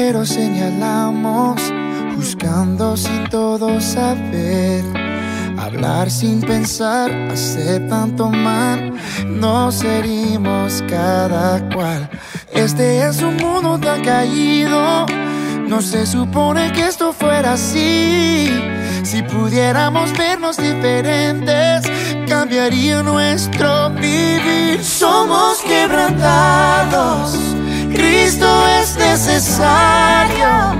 pero señalamos, juzgando sin todo saber, hablar sin pensar, hacer tanto mal, nos herimos cada cual. Este es un mundo tan caído, no se supone que esto fuera así. Si pudiéramos vernos diferentes, cambiaría nuestro vivir. Somos quebrantados, Cristo es necesario,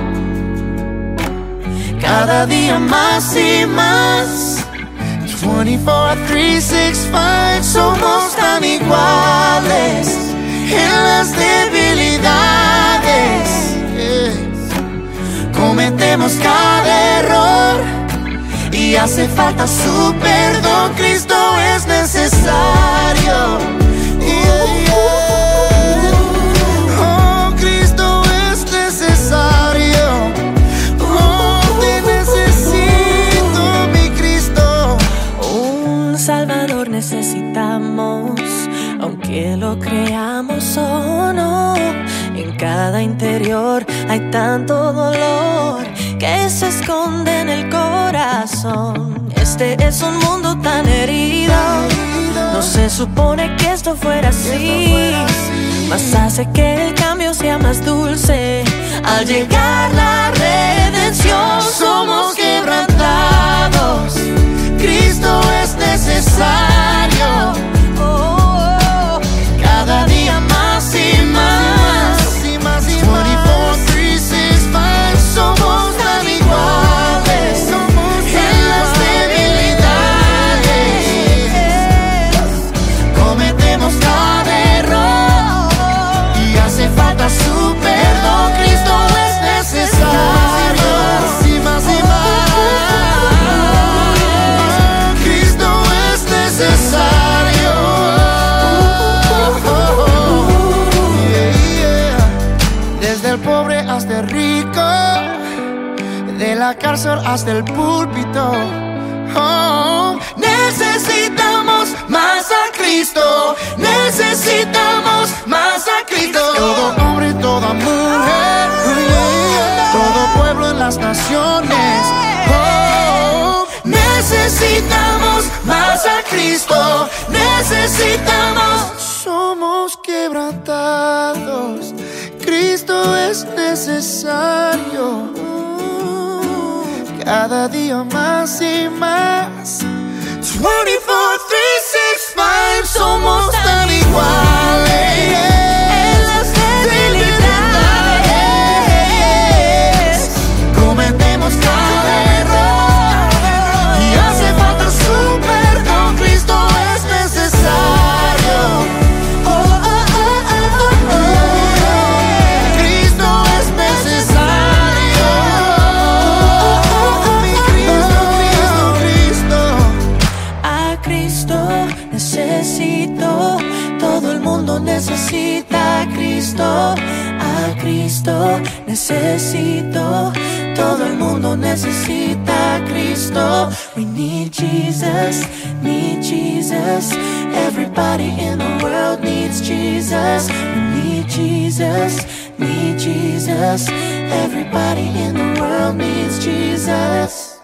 cada día más y más. 24, 365, somos tan iguales en las debilidades. Cometemos cada error y hace falta su perdón. Cristo es necesario. Oh, Cristo es necesario. Oh, te necesito, mi Cristo. Un Salvador necesitamos, aunque lo creamos o no. En cada interior hay tanto dolor que se esconde en el corazón. Este es un mundo tan herido, no se supone que esto fuera así, mas hace que el cambio sea más dulce al llegar la redención. Somos quebrantados, Cristo es necesario, cada día más y más. 24, 365, somos tan iguales en las debilidades. Cometemos cada error y hace falta su perdón. Cristo es necesario, más y más. Cristo es necesario. Desde el pobre hasta el rico, de la cárcel hasta el púlpito. Oh, necesitamos más a Cristo, necesitamos más a Cristo. Todo hombre, toda mujer, todo pueblo en las naciones. Oh, necesitamos más a Cristo, necesitamos. Somos quebrantados, Cristo es necesario, cada día más y más. 24, 365, somos tan iguales en las debilidades. Cometemos cada error y hace falta su perdón. Cristo es necesario. Todo el mundo necesita a Cristo, a Cristo necesito, todo el mundo necesita a Cristo. We need Jesus, everybody in the world needs Jesus. We need Jesus, everybody in the world needs Jesus.